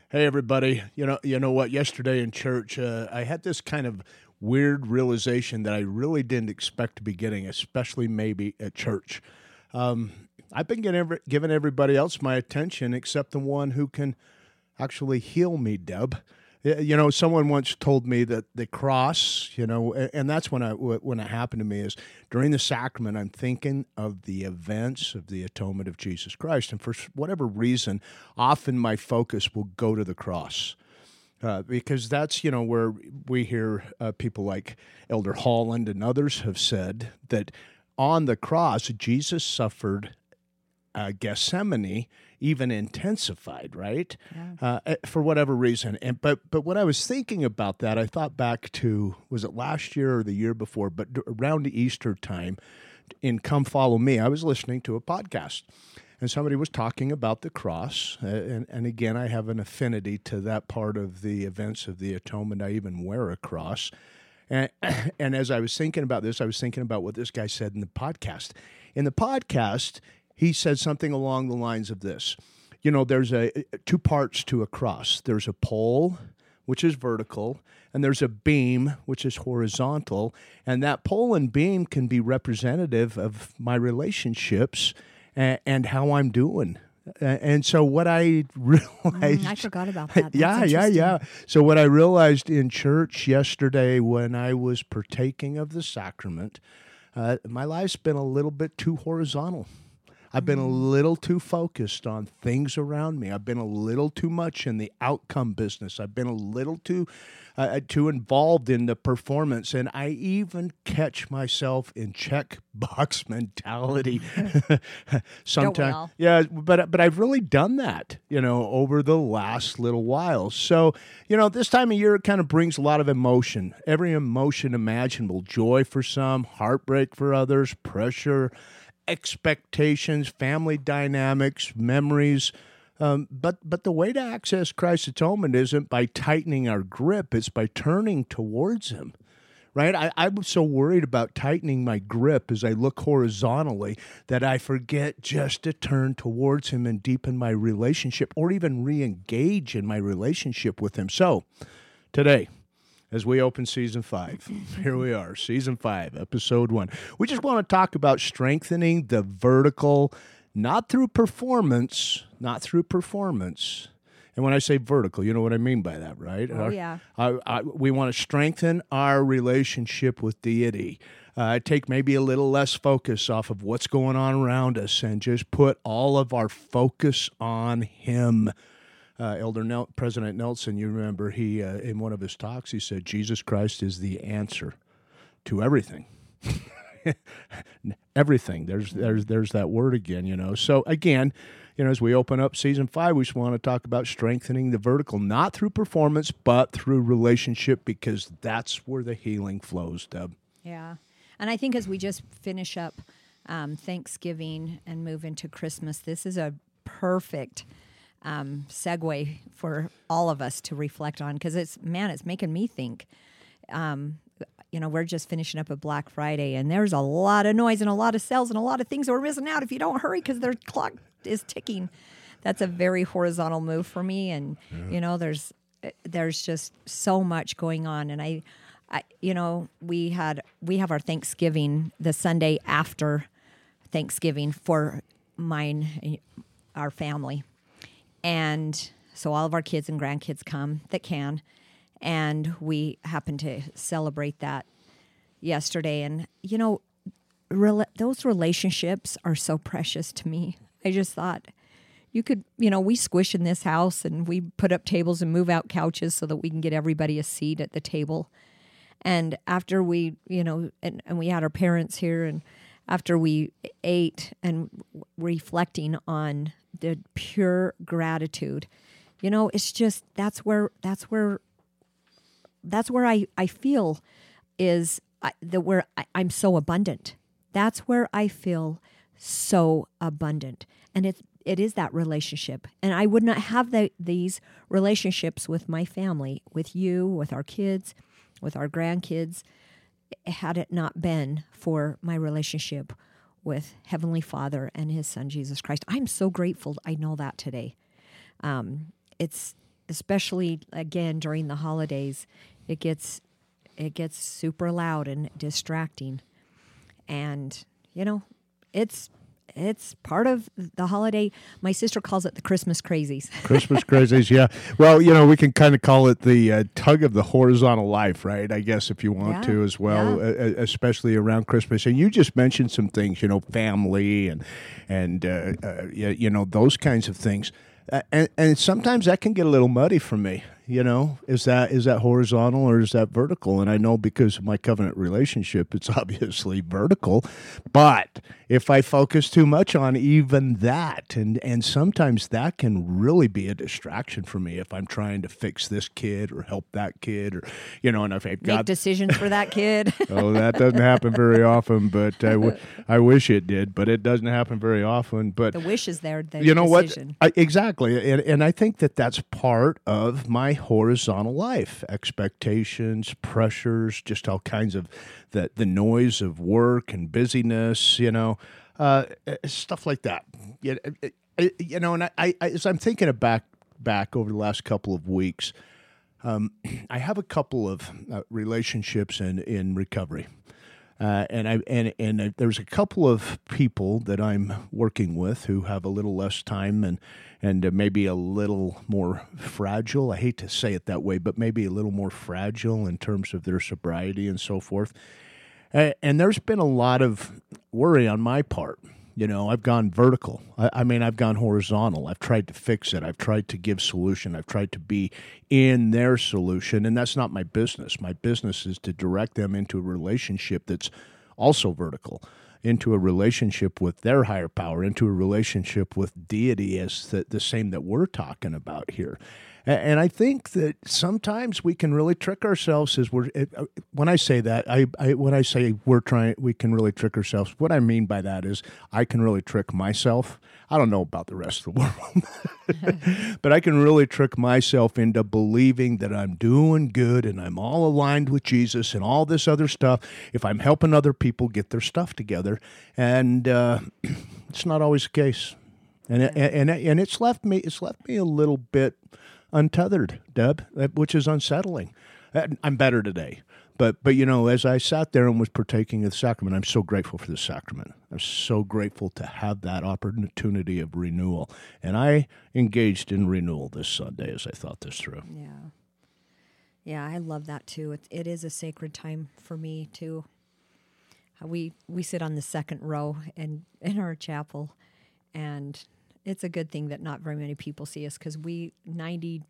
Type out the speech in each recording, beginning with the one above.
Hey everybody, you know what? Yesterday in church, I had this kind of weird realization that I really didn't expect to be getting, especially maybe at church. I've been giving everybody else my attention except the one who can actually heal me, Deb. Someone once told me that the cross, and that's when it happened to me is during the sacrament, I'm thinking of the events of the atonement of Jesus Christ. And for whatever reason, often my focus will go to the cross. Because that's, where we hear people like Elder Holland and others have said that on the cross, Jesus suffered Gethsemane even intensified, right? Yeah. For whatever reason. But when I was thinking about that, I thought back to, was it last year or the year before, but around the Easter time in Come Follow Me, I was listening to a podcast. And somebody was talking about the cross. And again, I have an affinity to that part of the events of the atonement. I even wear a cross. And as I was thinking about this, I was thinking about what this guy said in the podcast. In the podcast, he said something along the lines of this. There's two parts to a cross. There's a pole, which is vertical, and there's a beam, which is horizontal. And that pole and beam can be representative of my relationships and how I'm doing. And so what I realized... I forgot about that. Yeah. So what I realized in church yesterday when I was partaking of the sacrament, my life's been a little bit too horizontal. I've been a little too focused on things around me. I've been a little too much in the outcome business. I've been a little too involved in the performance, and I even catch myself in checkbox mentality. Sometimes, yeah. But I've really done that, over the last little while. So, this time of year it kind of brings a lot of emotion. Every emotion imaginable: joy for some, heartbreak for others, pressure, expectations, family dynamics, memories. But the way to access Christ's atonement isn't by tightening our grip. It's by turning towards Him, right? I'm so worried about tightening my grip as I look horizontally that I forget just to turn towards Him and deepen my relationship or even re-engage in my relationship with Him. So today, as we open Season 5, here we are, Season 5, Episode 1. We just want to talk about strengthening the vertical, not through performance. And when I say vertical, you know what I mean by that, right? Oh, yeah. We want to strengthen our relationship with deity. Take maybe a little less focus off of what's going on around us and just put all of our focus on Him. President Nelson, you remember, he in one of his talks, he said, Jesus Christ is the answer to everything. Everything. There's that word again, So again, as we open up Season 5, we just want to talk about strengthening the vertical, not through performance, but through relationship, because that's where the healing flows, Deb. Yeah. And I think as we just finish up Thanksgiving and move into Christmas, this is a perfect segue for all of us to reflect on, because it's making me think. We're just finishing up a Black Friday, and there's a lot of noise and a lot of sales and a lot of things that we're missing out if you don't hurry because their clock is ticking. That's a very horizontal move for me, and there's just so much going on. And I we have our Thanksgiving the Sunday after Thanksgiving for our family. And so all of our kids and grandkids come that can, and we happened to celebrate that yesterday. And, those relationships are so precious to me. I just thought you could, we squish in this house and we put up tables and move out couches so that we can get everybody a seat at the table. And after we, and we had our parents here, and after we ate and reflecting on the pure gratitude, it's just that's where I feel is where I'm so abundant. That's where I feel so abundant, and it is that relationship. And I would not have these relationships with my family, with you, with our kids, with our grandkids, had it not been for my relationship with Heavenly Father and His Son, Jesus Christ. I'm so grateful I know that today. It's especially again during the holidays, it gets super loud and distracting. And it's part of the holiday. My sister calls it the Christmas crazies. Christmas crazies, yeah. Well, we can kind of call it the tug of the horizontal life, right? I guess if you want to as well, especially around Christmas. And you just mentioned some things, family and those kinds of things. And sometimes that can get a little muddy for me. Is that horizontal or is that vertical? And I know because of my covenant relationship, it's obviously vertical. But if I focus too much on even that, and sometimes that can really be a distraction for me if I'm trying to fix this kid or help that kid, or and if I've got make decisions for that kid. Oh, that doesn't happen very often, but I wish it did. But it doesn't happen very often. But the wish is there. The decision. Exactly, and I think that's part of my horizontal life: expectations, pressures, just all kinds of the noise of work and busyness, stuff like that. And I as I'm thinking back over the last couple of weeks, I have a couple of relationships in recovery. And there's a couple of people that I'm working with who have a little less time and maybe a little more fragile. I hate to say it that way, but maybe a little more fragile in terms of their sobriety and so forth. And there's been a lot of worry on my part. I've gone vertical. I've gone horizontal. I've tried to fix it. I've tried to give solution. I've tried to be in their solution, and that's not my business. My business is to direct them into a relationship that's also vertical, into a relationship with their higher power, into a relationship with deity as the same that we're talking about here. And I think that sometimes we can really trick ourselves when I say that, when I say we can really trick ourselves, what I mean by that is I can really trick myself. I don't know about the rest of the world, but I can really trick myself into believing that I'm doing good and I'm all aligned with Jesus and all this other stuff if I'm helping other people get their stuff together. And it's not always the case. And it's left me a little bit untethered, Deb, which is unsettling. I'm better today. But as I sat there and was partaking of the sacrament, I'm so grateful for the sacrament. I'm so grateful to have that opportunity of renewal. And I engaged in renewal this Sunday as I thought this through. Yeah. Yeah, I love that too. It is a sacred time for me too. We sit on the second row in our chapel, and it's a good thing that not very many people see us because we 98%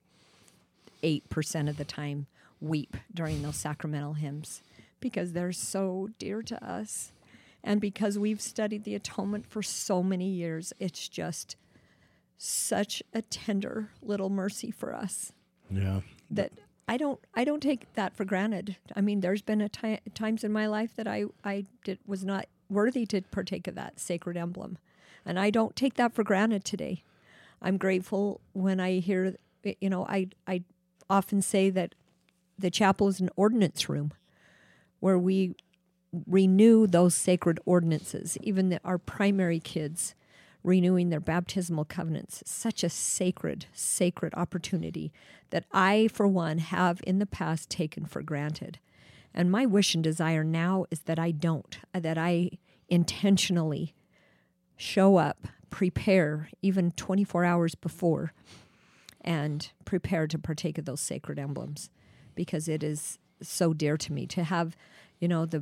of the time weep during those sacramental hymns because they're so dear to us. And because we've studied the atonement for so many years, it's just such a tender little mercy for us. Yeah. That I don't take that for granted. I mean, there's been times in my life that I was not worthy to partake of that sacred emblem. And I don't take that for granted today. I'm grateful when I hear, I often say that the chapel is an ordinance room where we renew those sacred ordinances, even our primary kids renewing their baptismal covenants. Such a sacred opportunity that I, for one, have in the past taken for granted. And my wish and desire now is that I don't, that I intentionally show up, prepare, even 24 hours before, and prepare to partake of those sacred emblems, because it is so dear to me to have, the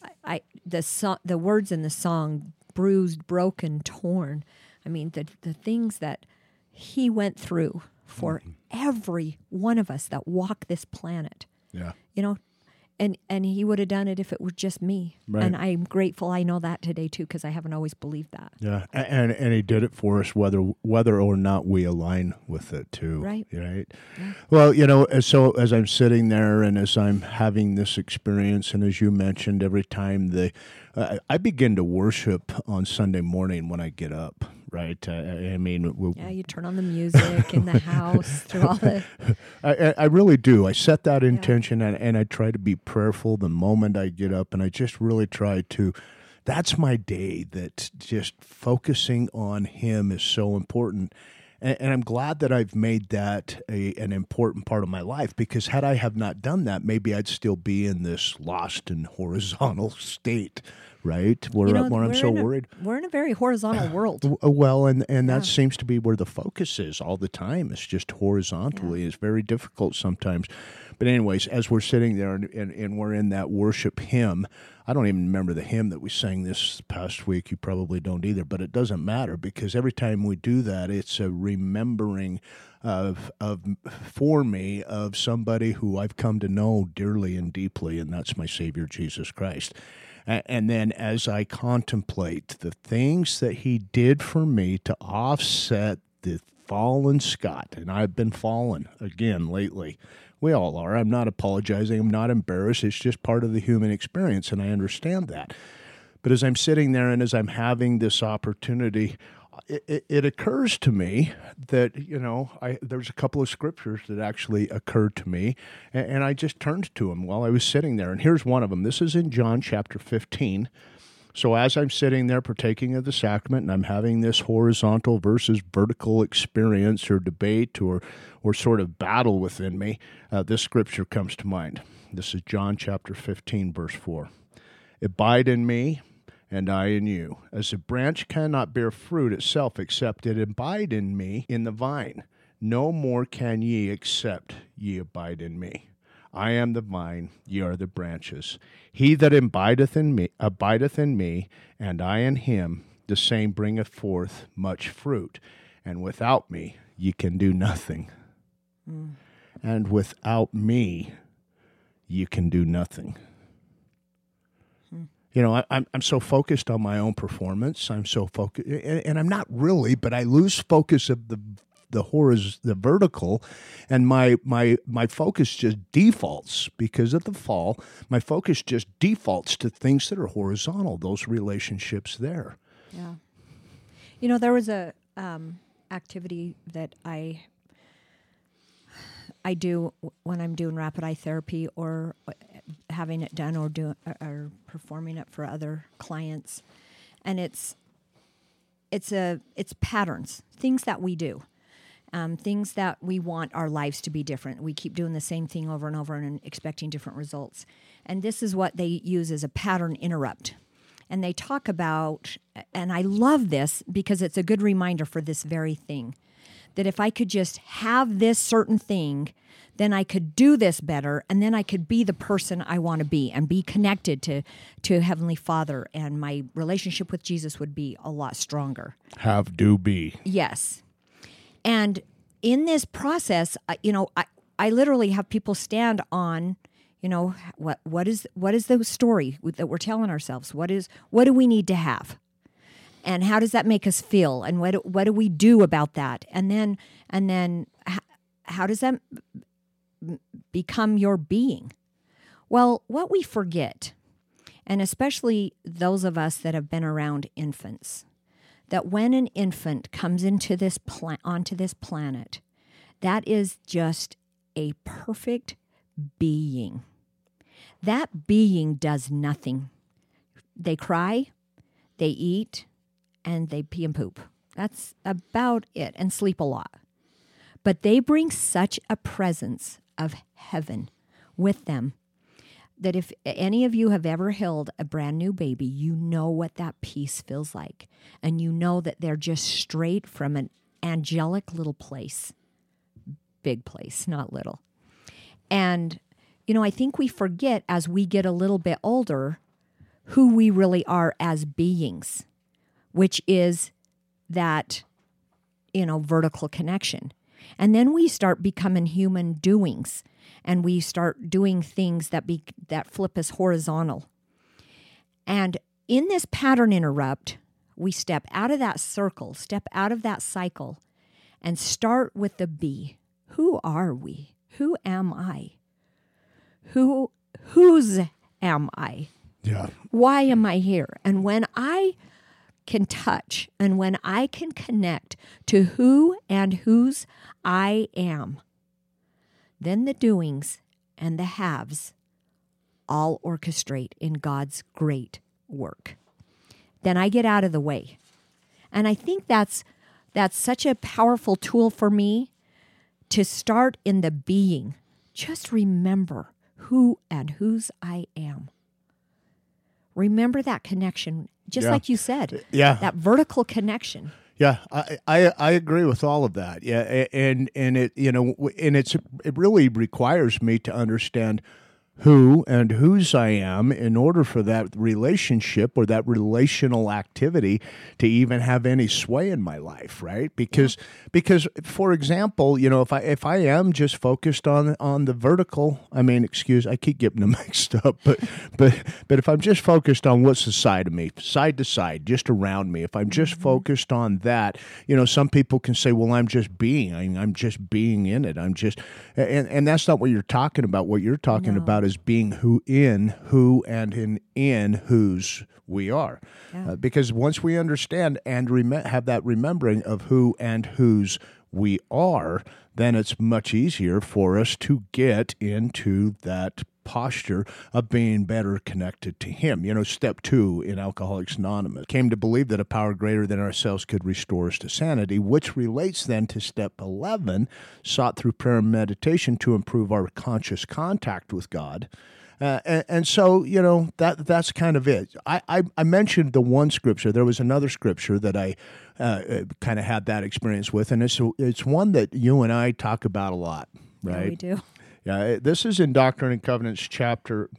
words in the song, bruised, broken, torn. I mean, the things that he went through for every one of us that walk this planet. Yeah. And he would have done it if it were just me. Right. And I'm grateful I know that today, too, because I haven't always believed that. Yeah, and he did it for us whether or not we align with it, too. Right. Right? Yeah. Well, as I'm sitting there and as I'm having this experience, and as you mentioned, every time I begin to worship on Sunday morning when I get up. Right. You turn on the music in the house through all the. I really do. I set that intention and I try to be prayerful the moment I get up, and I just really try to. That's my day. That just focusing on Him is so important. And I'm glad that I've made that an important part of my life, because had I have not done that, maybe I'd still be in this lost and horizontal state, right? Where I'm so worried. We're in a very horizontal world. Well, and that seems to be where the focus is all the time. It's just horizontally. Yeah. It's very difficult sometimes. But anyways, as we're sitting there and we're in that worship hymn, I don't even remember the hymn that we sang this past week. You probably don't either, but it doesn't matter, because every time we do that, it's a remembering for me of somebody who I've come to know dearly and deeply, and that's my Savior, Jesus Christ. And then as I contemplate the things that he did for me to offset the fallen Scott, and I've been fallen again lately. We all are. I'm not apologizing. I'm not embarrassed. It's just part of the human experience, and I understand that. But as I'm sitting there and as I'm having this opportunity, it occurs to me that, there's a couple of scriptures that actually occurred to me, and I just turned to them while I was sitting there. And here's one of them. This is in John chapter 15. So as I'm sitting there partaking of the sacrament, and I'm having this horizontal versus vertical experience or debate or sort of battle within me, this scripture comes to mind. This is John chapter 15, verse 4. Abide in me, and I in you. As a branch cannot bear fruit itself except it abide in me in the vine, no more can ye except ye abide in me. I am the vine, ye are the branches. He that abideth in me, and I in him, the same bringeth forth much fruit. And without me, ye can do nothing. And without me, you can do nothing. I'm so focused on my own performance. I'm so focused, and I'm not really, but I lose focus of the vertical, and my focus just defaults because of the fall. My focus just defaults to things that are horizontal, those relationships there. Yeah. There was a activity that I do when I'm doing rapid eye therapy or having it done or performing it for other clients, and it's patterns, things that we do. Things that we want our lives to be different. We keep doing the same thing over and over and expecting different results. And this is what they use as a pattern interrupt. And they talk about, and I love this because it's a good reminder for this very thing, that if I could just have this certain thing, then I could do this better, and then I could be the person I want to be and be connected to Heavenly Father, and my relationship with Jesus would be a lot stronger. Have, do, be. Yes. And in this process, I literally have people stand on, what is the story that we're telling ourselves? What do we need to have? And how does that make us feel? And what do we do about that? And then how does that become your being? Well, what we forget, and especially those of us that have been around infants, that when an infant comes into onto this planet, that is just a perfect being. That being does nothing. They cry, they eat, and they pee and poop. That's about it, and sleep a lot. But they bring such a presence of heaven with them that if any of you have ever held a brand new baby, you know what that peace feels like. And you know that they're just straight from an angelic little place. Big place, not little. And, I think we forget as we get a little bit older who we really are as beings, which is that, vertical connection. And then we start becoming human doings. And we start doing things that flip us horizontal. And in this pattern interrupt, we step out of that circle, step out of that cycle, and start with the be. Who are we? Who am I? Whose am I? Yeah. Why am I here? And when I can touch and when I can connect to who and whose I am, then the doings and the haves all orchestrate in God's great work. Then I get out of the way. And I think that's That's such a powerful tool for me to start in the being. Just remember who and whose I am. Remember that connection, just like you said. Yeah. That vertical connection. Yeah, I agree with all of that. Yeah, and it it really requires me to understand who and whose I am in order for that relationship or that relational activity to even have any sway in my life, right? Because for example, if I am just focused on the vertical, I keep getting them mixed up, but if I'm just focused on what's the side of me, side to side, just around me, if I'm just focused on that, some people can say, well, I'm just being in it. And that's not what you're talking about. What you're talking about is being who and in whose we are. Yeah. Because once we understand and have that remembering of who and whose we are, then it's much easier for us to get into that posture of being better connected to Him. Step 2 in Alcoholics Anonymous came to believe that a power greater than ourselves could restore us to sanity, which relates then to step 11, sought through prayer and meditation to improve our conscious contact with God. And so, that's kind of it. I mentioned the one scripture. There was another scripture that I kind of had that experience with, and it's one that you and I talk about a lot, right? Yeah, we do. Yeah, this is in Doctrine and Covenants sections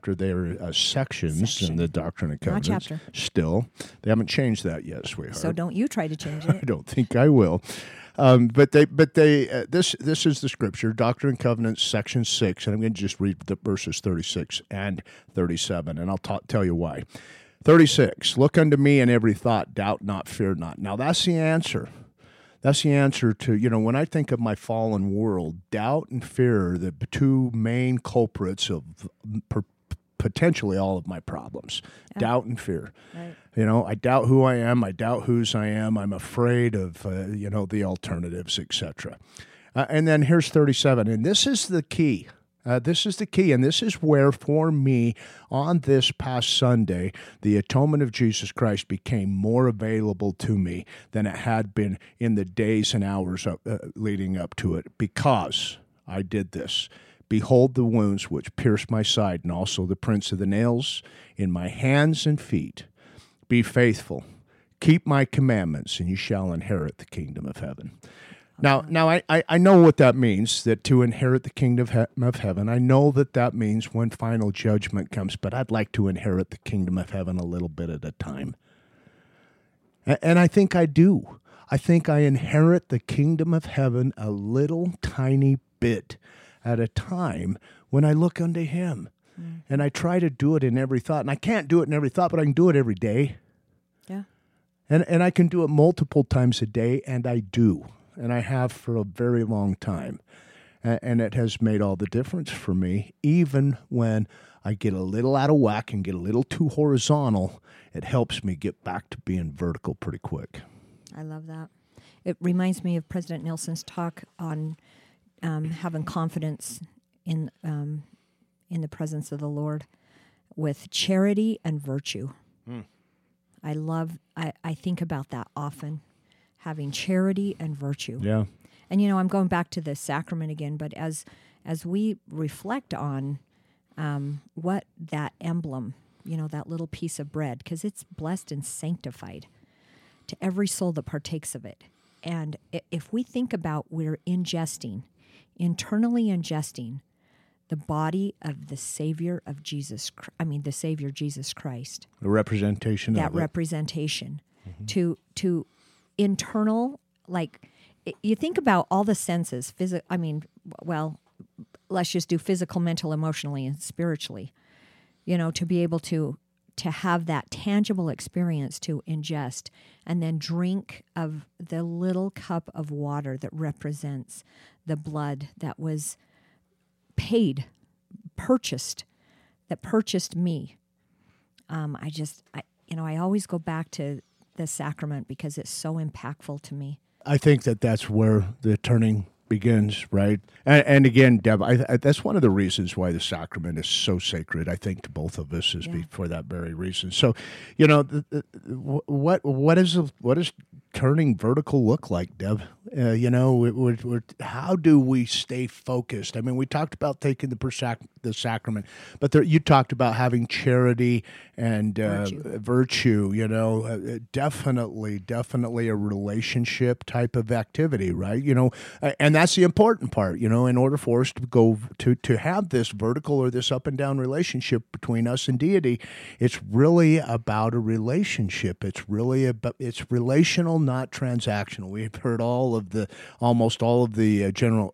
in the Doctrine and Covenants. Not chapter. Still, they haven't changed that yet, sweetheart. So don't you try to change it. I don't think I will. But this is the scripture, Doctrine and Covenants, section 6, and I'm going to just read the verses 36 and 37, and I'll tell you why. 36, look unto me in every thought, doubt not, fear not. Now that's the answer. That's the answer to, when I think of my fallen world, doubt and fear are the two main culprits of potentially all of my problems. Yeah. Doubt and fear. Right. I doubt who I am. I doubt whose I am. I'm afraid of, the alternatives, etc. And then here's 37, and this is the key. This is the key, and this is where, for me, on this past Sunday, the atonement of Jesus Christ became more available to me than it had been in the days and hours leading up to it, because I did this. Behold the wounds which pierced my side, and also the prints of the nails in my hands and feet. Be faithful. Keep my commandments, and you shall inherit the kingdom of heaven. Now I know what that means, that to inherit the kingdom of heaven. I know that means when final judgment comes, but I'd like to inherit the kingdom of heaven a little bit at a time. And I think I do. I think I inherit the kingdom of heaven a little tiny bit at a time when I look unto Him. Mm. And I try to do it in every thought. And I can't do it in every thought, but I can do it every day. Yeah. And I can do it multiple times a day, and I do. And I have for a very long time. And it has made all the difference for me. Even when I get a little out of whack and get a little too horizontal, it helps me get back to being vertical pretty quick. I love that. It reminds me of President Nelson's talk on having confidence in the presence of the Lord with charity and virtue. Mm. I think about that often. Having charity and virtue. Yeah. And, I'm going back to the sacrament again, but as we reflect on what that emblem, that little piece of bread, because it's blessed and sanctified to every soul that partakes of it. And if we think about we're internally ingesting the body of the Savior of Jesus, the Savior Jesus Christ. The representation of it. That representation. Mm-hmm. To internal, you think about all the senses, let's just do physical, mental, emotionally, and spiritually, to be able to have that tangible experience to ingest and then drink of the little cup of water that represents the blood that was purchased me. I always go back to the sacrament because it's so impactful to me. I think that's where the turning begins, right? And again, Deb, that's one of the reasons why the sacrament is so sacred, I think, to both of us, is for that very reason. So, what is turning vertical look like, Deb? How do we stay focused? I mean, we talked about taking the sacrament, but you talked about having charity and virtue. Definitely a relationship type of activity, right? And that's the important part. In order for us to go to have this vertical or this up and down relationship between us and deity, it's really about a relationship. It's relational, not transactional. We've heard almost all of the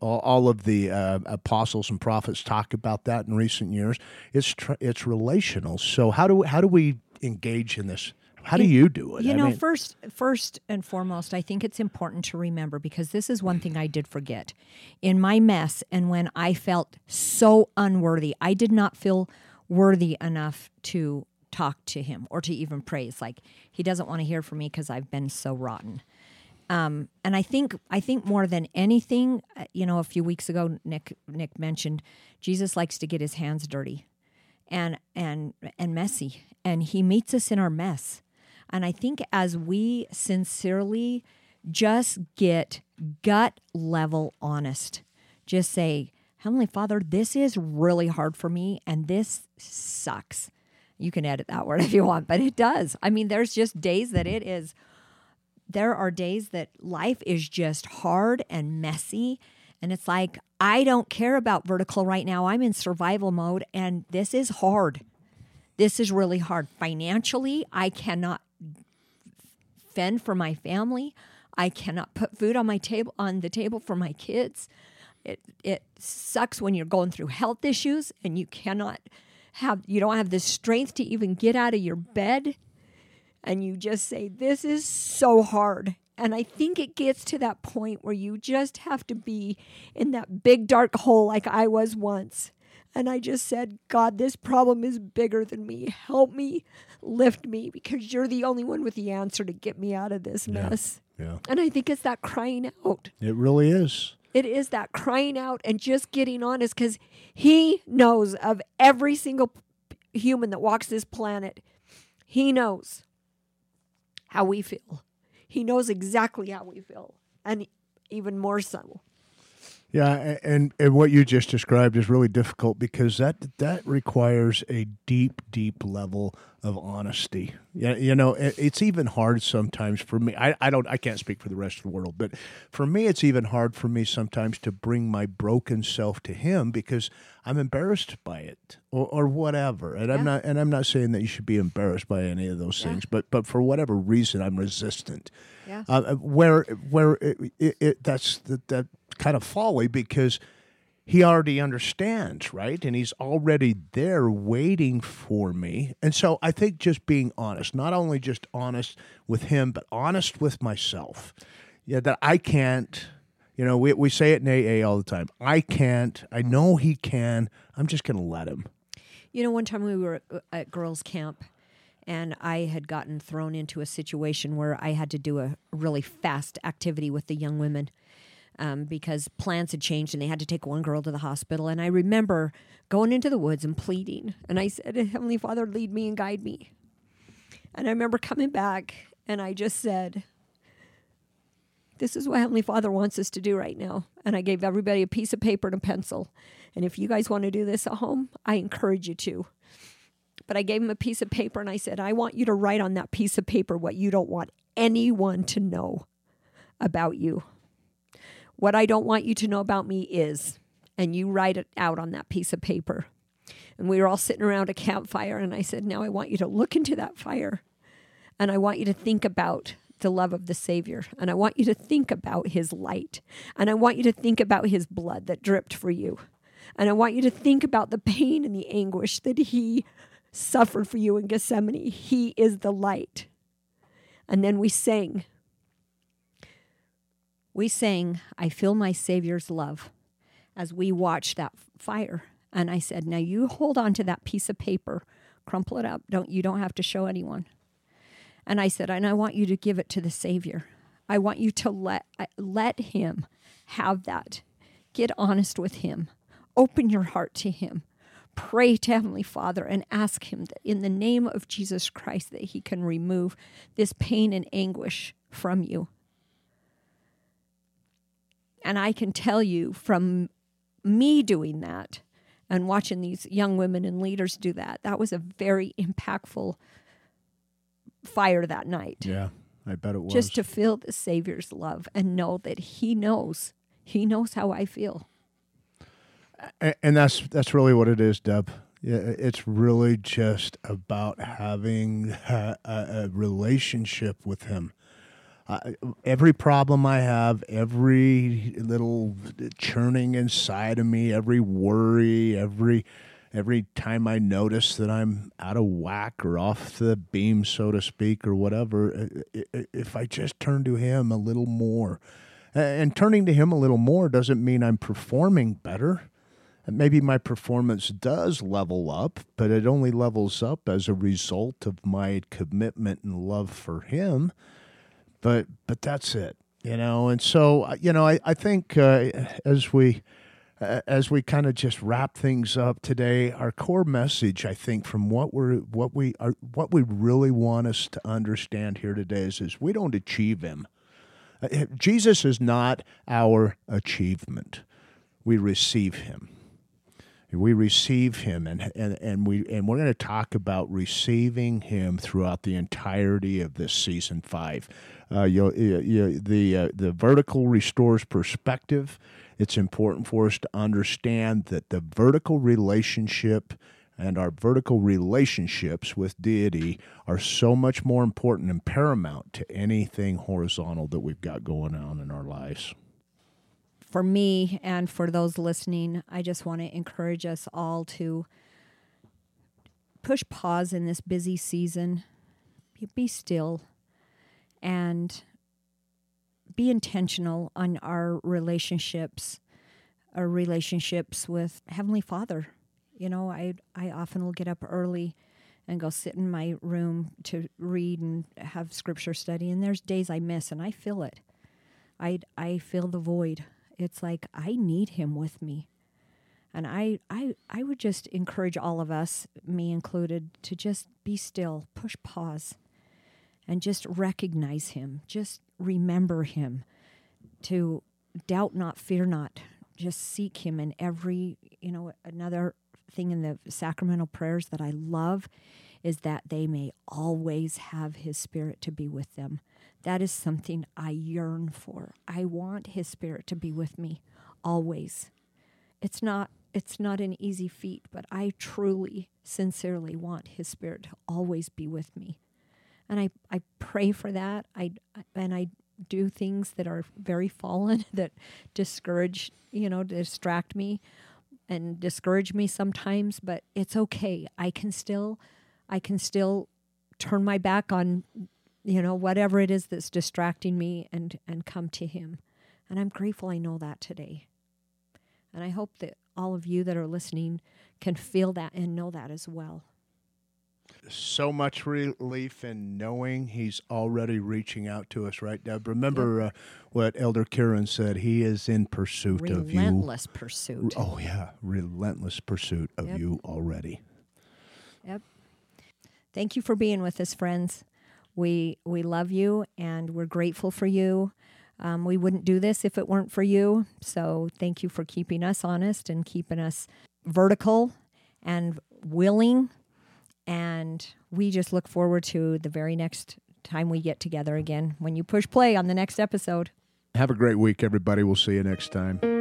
apostles and prophets talk about that in recent years. It's relational. So how do we engage in this? How do you do it? First and foremost, I think it's important to remember, because this is one thing I did forget. In my mess, and when I felt so unworthy, I did not feel worthy enough to talk to him or to even pray. It's like he doesn't want to hear from me because I've been so rotten. And I think more than anything, a few weeks ago, Nick mentioned Jesus likes to get his hands dirty and messy, and he meets us in our mess. And I think as we sincerely just get gut level honest, just say, Heavenly Father, this is really hard for me, and this sucks. You can edit that word if you want, but it does. I mean, there's just days that it is. There are days that life is just hard and messy, and it's like, I don't care about vertical right now. I'm in survival mode, and this is hard. This is really hard. Financially, I cannot fend for my family. I cannot put food on the table for my kids. It sucks when you're going through health issues and you don't have the strength to even get out of your bed, and you just say, this is so hard. And I think it gets to that point where you just have to be in that big dark hole like I was once. And I just said, God, this problem is bigger than me. Help me, lift me, because you're the only one with the answer to get me out of this mess. Yeah. And I think it's that crying out. It really is. It is that crying out and just getting honest, because he knows of every single human that walks this planet. He knows how we feel. He knows exactly how we feel, and even more so. Yeah, and what you just described is really difficult, because that requires a deep level of honesty. Yeah, it's even hard sometimes for me. I can't speak for the rest of the world, but for me, it's even hard for me sometimes to bring my broken self to him, because I'm embarrassed by it or whatever. And I'm not saying that you should be embarrassed by any of those things, but for whatever reason, I'm resistant. Yeah. That's that kind of folly, because he already understands, right? And he's already there waiting for me. And so I think just being honest, not only just honest with him, but honest with myself. Yeah, that I can't, we say it in AA all the time. I can't. I know he can. I'm just going to let him. One time we were at girls' camp, and I had gotten thrown into a situation where I had to do a really fast activity with the young women. Because plans had changed and they had to take one girl to the hospital. And I remember going into the woods and pleading. And I said, Heavenly Father, lead me and guide me. And I remember coming back and I just said, this is what Heavenly Father wants us to do right now. And I gave everybody a piece of paper and a pencil. And if you guys want to do this at home, I encourage you to. But I gave him a piece of paper and I said, I want you to write on that piece of paper what you don't want anyone to know about you. What I don't want you to know about me is, and you write it out on that piece of paper. And we were all sitting around a campfire, and I said, now I want you to look into that fire, and I want you to think about the love of the Savior, and I want you to think about his light, and I want you to think about his blood that dripped for you, and I want you to think about the pain and the anguish that he suffered for you in Gethsemane. He is the light. And then we sang, I feel my Savior's love, as we watched that fire. And I said, now you hold on to that piece of paper, crumple it up. You don't have to show anyone. And I said, and I want you to give it to the Savior. I want you to let him have that. Get honest with him. Open your heart to him. Pray to Heavenly Father and ask him that in the name of Jesus Christ that he can remove this pain and anguish from you. And I can tell you from me doing that and watching these young women and leaders do that, that was a very impactful fire that night. Yeah, I bet it was. Just to feel the Savior's love and know that He knows how I feel. And that's really what it is, Deb. Yeah, it's really just about having a relationship with Him. Every problem I have, every little churning inside of me, every worry, every time I notice that I'm out of whack or off the beam, so to speak, or whatever, if I just turn to Him a little more, and turning to Him a little more doesn't mean I'm performing better. Maybe my performance does level up, but it only levels up as a result of my commitment and love for Him. But that's it, And so, I think as we kind of just wrap things up today, our core message, I think, from what we really want us to understand here today is we don't achieve Him. Jesus is not our achievement. We receive Him. We receive Him, and we're going to talk about receiving Him throughout the entirety of this season 5. The vertical restores perspective. It's important for us to understand that the vertical relationship and our vertical relationships with deity are so much more important and paramount to anything horizontal that we've got going on in our lives. For me and for those listening, I just want to encourage us all to push pause in this busy season, be still, and be intentional on our relationships with Heavenly Father. I often will get up early and go sit in my room to read and have scripture study, and there's days I miss, and I feel it. I feel the void. It's like I need Him with me. And I would just encourage all of us, me included, to just be still, push pause, and just recognize Him. Just remember Him. To doubt not, fear not. Just seek Him in every, another thing in the sacramental prayers that I love is that they may always have His Spirit to be with them. That is something I yearn for. I want His Spirit to be with me always. It's not an easy feat, but I truly, sincerely want His Spirit to always be with me. And I pray for that. I do things that are very fallen, that discourage, distract me and discourage me sometimes, but it's okay. I can still turn my back on whatever it is that's distracting me and come to Him. And I'm grateful I know that today. And I hope that all of you that are listening can feel that and know that as well. So much relief in knowing He's already reaching out to us, right, Deb? Remember what Elder Kieran said. He is in pursuit of you. Relentless pursuit. Oh, yeah. Relentless pursuit of you already. Yep. Thank you for being with us, friends. We love you, and we're grateful for you. We wouldn't do this if it weren't for you. So thank you for keeping us honest and keeping us vertical and willing. And we just look forward to the very next time we get together again when you push play on the next episode. Have a great week, everybody. We'll see you next time.